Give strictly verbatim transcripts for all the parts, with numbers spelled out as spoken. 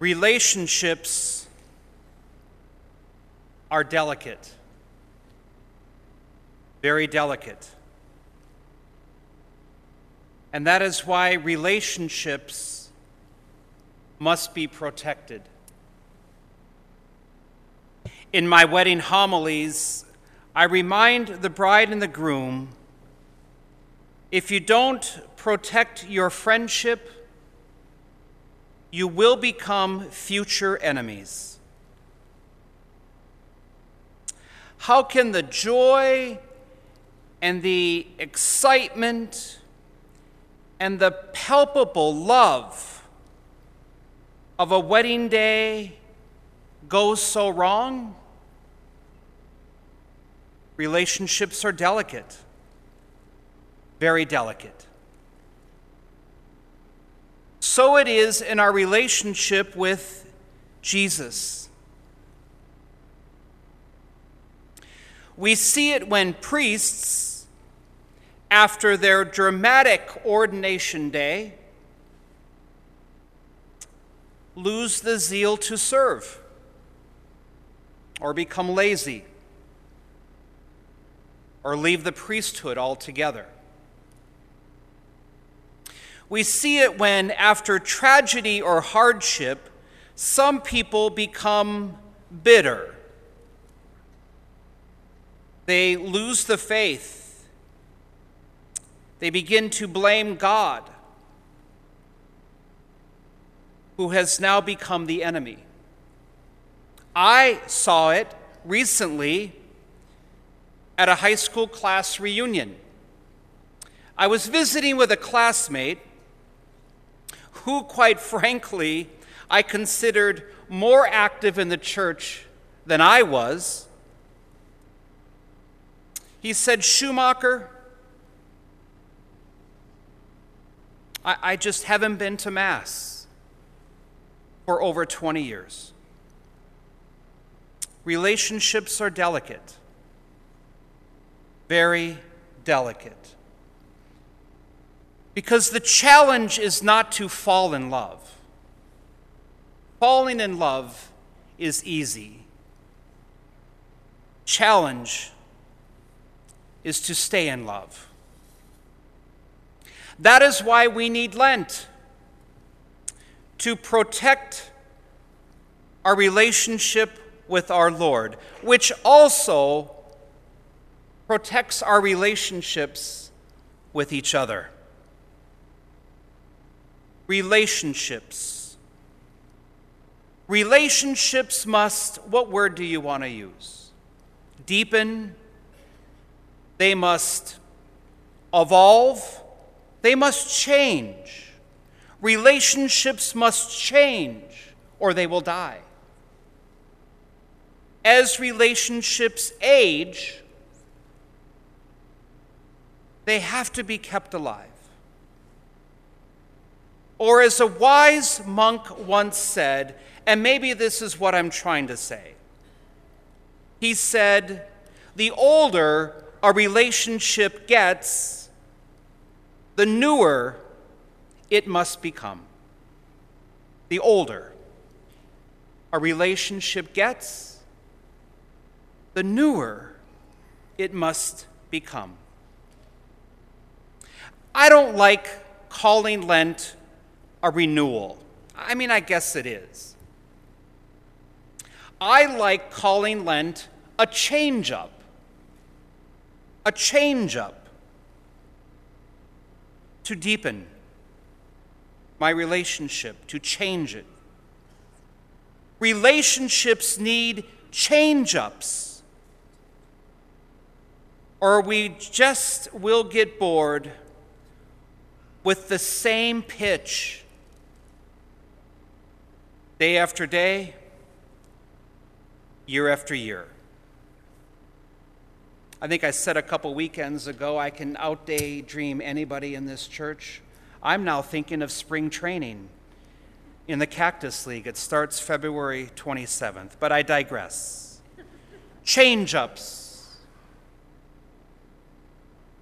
Relationships are delicate, very delicate. And that is why relationships must be protected. In my wedding homilies, I remind the bride and the groom, if you don't protect your friendship, you will become future enemies. How can the joy and the excitement and the palpable love of a wedding day go so wrong? Relationships are delicate, very delicate. So it is in our relationship with Jesus. We see it when priests, after their dramatic ordination day, lose the zeal to serve or become lazy or leave the priesthood altogether. We see it when, after tragedy or hardship, some people become bitter. They lose the faith. They begin to blame God, who has now become the enemy. I saw it recently at a high school class reunion. I was visiting with a classmate who, quite frankly, I considered more active in the church than I was. He said, "Schumacher, I, I just haven't been to Mass for over twenty years. Relationships are delicate, very delicate. Because the challenge is not to fall in love. Falling in love is easy. Challenge is to stay in love. That is why we need Lent, to protect our relationship with our Lord, which also protects our relationships with each other. Relationships. Relationships must, what word do you want to use? Deepen. They must evolve. They must change. Relationships must change, or they will die. As relationships age, they have to be kept alive. Or as a wise monk once said, and maybe this is what I'm trying to say, he said, the older a relationship gets, the newer it must become. The older a relationship gets, the newer it must become. I don't like calling Lent a renewal. I mean, I guess it is. I like calling Lent a change-up. A change-up to deepen my relationship, to change it. Relationships need change-ups, or we just will get bored with the same pitch day after day, year after year. I think I said a couple weekends ago, I can out-daydream anybody in this church. I'm now thinking of spring training in the Cactus League. It starts February twenty-seventh, but I digress. Change-ups.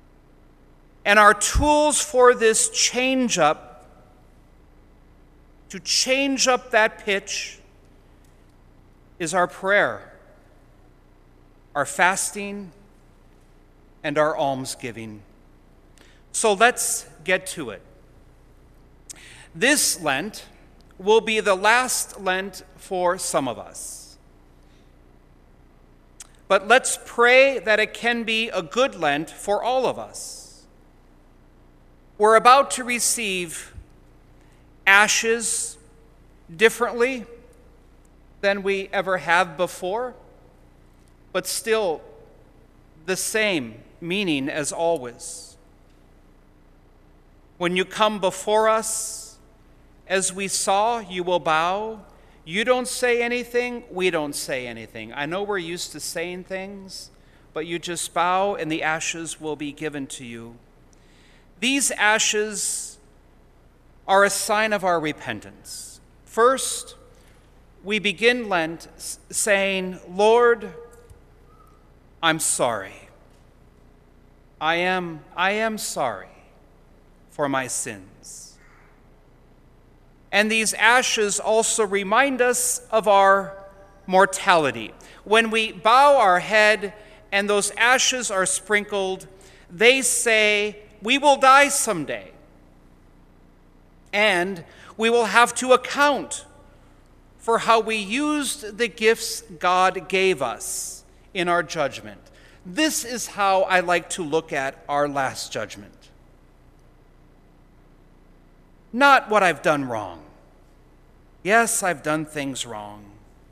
And our tools for this change-up to change up that pitch is our prayer, our fasting, and our almsgiving. So let's get to it. This Lent will be the last Lent for some of us. But let's pray that it can be a good Lent for all of us. We're about to receive ashes differently than we ever have before, but still the same meaning as always. When you come before us, as we saw, you will bow. You don't say anything, we don't say anything. I know we're used to saying things, but you just bow and the ashes will be given to you. These ashes are a sign of our repentance. First, we begin Lent saying, Lord, I'm sorry. I am, I am sorry for my sins. And these ashes also remind us of our mortality. When we bow our head and those ashes are sprinkled, they say, we will die someday. And we will have to account for how we used the gifts God gave us in our judgment. This is how I like to look at our last judgment. Not what I've done wrong. Yes, I've done things wrong.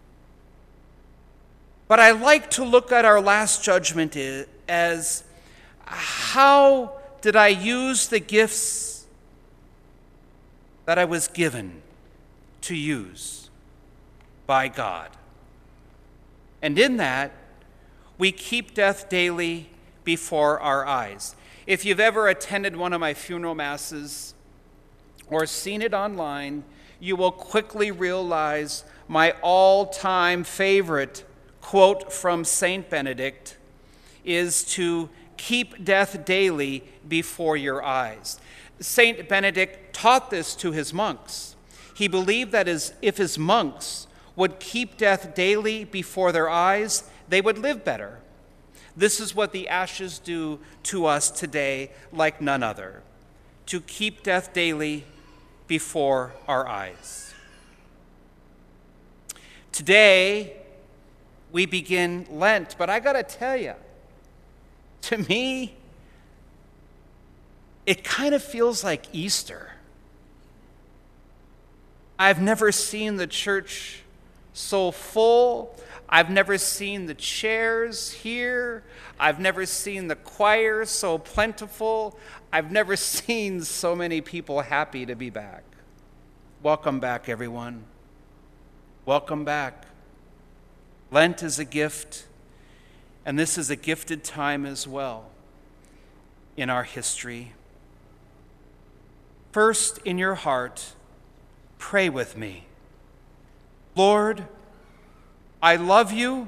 But I like to look at our last judgment as how did I use the gifts that I was given to use by God? And in that, we keep death daily before our eyes. If you've ever attended one of my funeral masses or seen it online, you will quickly realize my all-time favorite quote from Saint Benedict is to keep death daily before your eyes. Saint Benedict taught this to his monks. He believed that as if his monks would keep death daily before their eyes, they would live better. This is what the ashes do to us today like none other, to keep death daily before our eyes. Today, we begin Lent, but I gotta tell you, to me, it kind of feels like Easter. I've never seen the church so full. I've never seen the chairs here. I've never seen the choir so plentiful. I've never seen so many people happy to be back. Welcome back, everyone. Welcome back. Lent is a gift, and this is a gifted time as well in our history. First, in your heart, pray with me. Lord, I love you,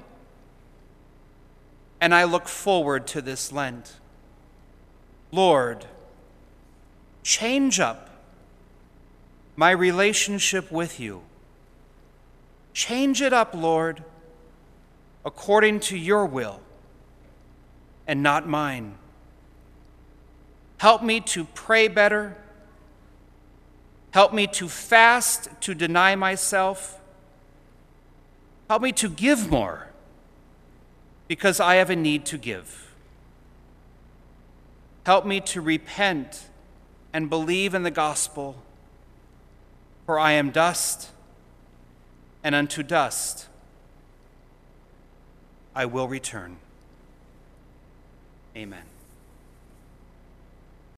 and I look forward to this Lent. Lord, change up my relationship with you. Change it up, Lord, according to your will and not mine. Help me to pray better. Help me to fast, to deny myself. Help me to give more, because I have a need to give. Help me to repent and believe in the gospel, for I am dust, and unto dust I will return. Amen.